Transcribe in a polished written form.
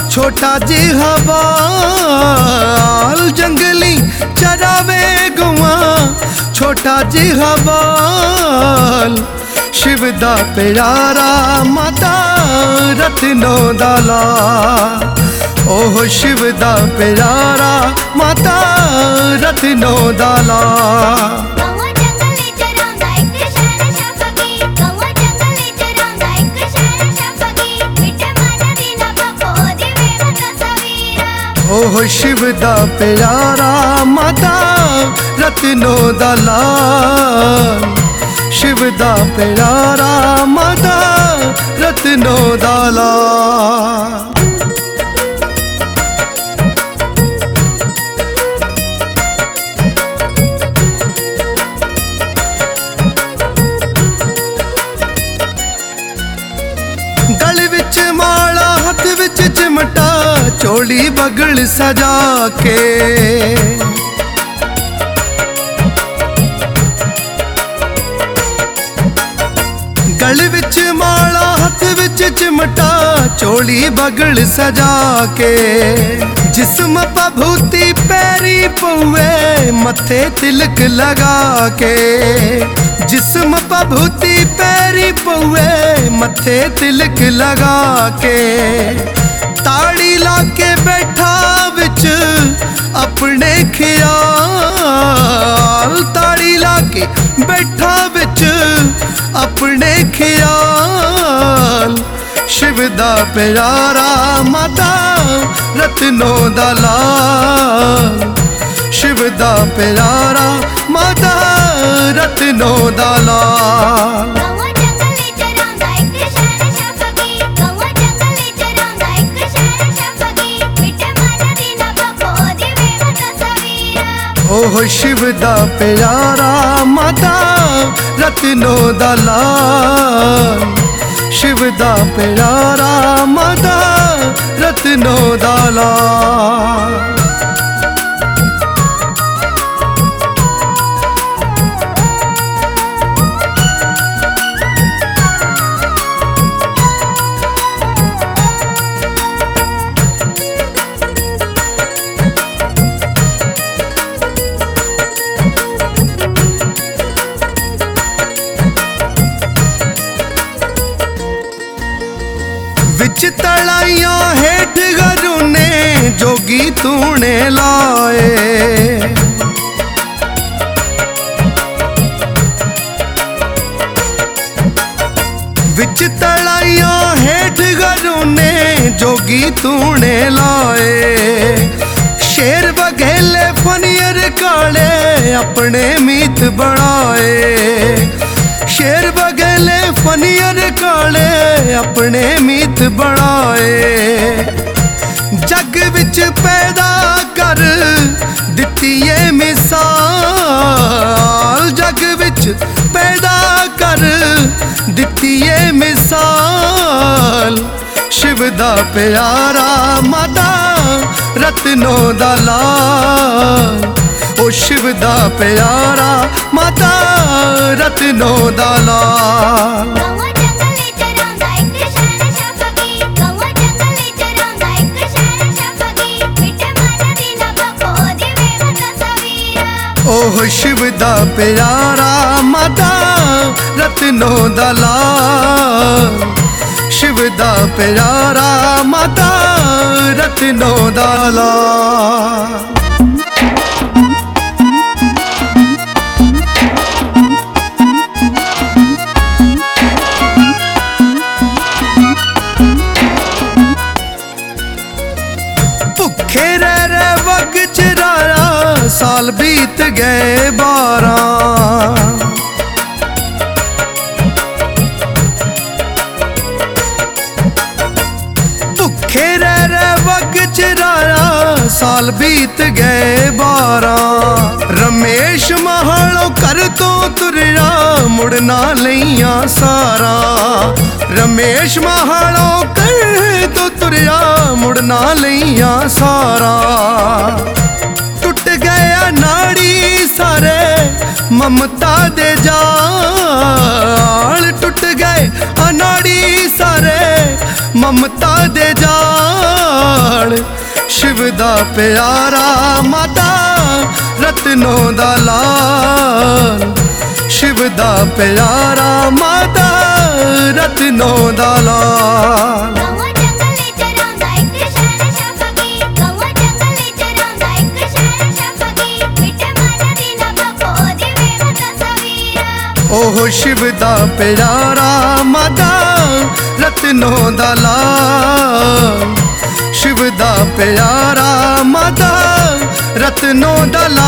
छोटा जिहा बाल जंगली चरावे गुआ, छोटा जिहा बाल शिव दा प्यारा माता रत्नों दा लाल। ओह शिव दा प्यारा माता रत्नों दा लाल। ओह शिव दा प्यारा माता रत्नों दा लाल, शिव दा प्यारा माता रत्नों दा लाल। गल विच माला हथ विच चिमटा, चोली बगल सजा के गल विच माला हथ विच चिमटा, चोली बगल सजा के जिस्म पभूति पैरी पौवे मथे तिलक लगा के, जिस्म पभूति पैरी पौवे मथे तिलक लगा के ताड़ी लाके बैठा विच अपने ख्याल, ताड़ी लाके बैठा विच अपने ख्याल। शिव दा प्यारा माता रत्नों दा लाल, शिव दा प्यारा माता रत्नों दा लाल। ओह शिव दा प्यारा माता रत्नों दा लाल, शिव दा प्यारा माता रत्नों दा लाल। विच तलाइया हेठ गरुने जोगी तूने लाए, विच तलाइया हेठ गरुने जोगी तूने लाए। शेर बघेले फनियर काले अपने मीत बनाए, शेर बघेले फनियर काले अपने मीत बनाए। जग विच पैदा कर दिती ये मिसाल, जग विच पैदा कर दिती ये मिसाल। शिव दा प्यारा माता रत्नों दा लाल, ओ शिव दा प्यारा माता रत्नों दा लाल। ओह शिव दा प्यारा माता रत्नों दा लाल, शिव दा प्यारा माता रत्नों दा लाल। भुखे रह वग चिराया साल बीत गए 12, भुखे रह वग चिराया साल बीत गए 12। रमेश महालों कर तो तुरया मुड़ना लईया सारा, रमेश महालों कर तो तुरया मुड़ना लईया सारा। टुट गया नाड़ी सारे ममता दे जाल, टुट गए अनाड़ी सारे ममता दे जाल। ਦਾ ਪਿਆਰਾ ਮਾਤਾ ਰਤਨੋਂ ਦਾ ਲਾਲ ਸ਼ਿਵ ਦਾ ਪਿਆਰਾ ਮਾਤਾ ਰਤਨੋਂ ਦਾ ਲਾਲ ਗਊਆਂ ਜੰਗਲ ਵਿੱਚ ਰਹਿੰਦਾ ਇੱਕ ਸ਼ਹਿਨशाह ਫਕੀਰ ਗਊਆਂ ਜੰਗਲ ਵਿੱਚ ਰਹਿੰਦਾ ਇੱਕ ਸ਼ਹਿਨशाह ਫਕੀਰ ਮਿੱਠੇ ਮਨ ਦੀ ਨਾ ਬਖੋ ਦੀ ਵੇਖ ਤਸਵੀਰ ਉਹ ਸ਼ਿਵ ਦਾ ਪਿਆਰਾ ਮਾਤਾ ਰਤਨੋਂ ਦਾ ਲਾਲ ਸ਼ਿਵ ਦਾ ਪਿਆਰਾ ਮਾਤਾ ਰਤਨੋਂ ਦਾ ਲਾਲ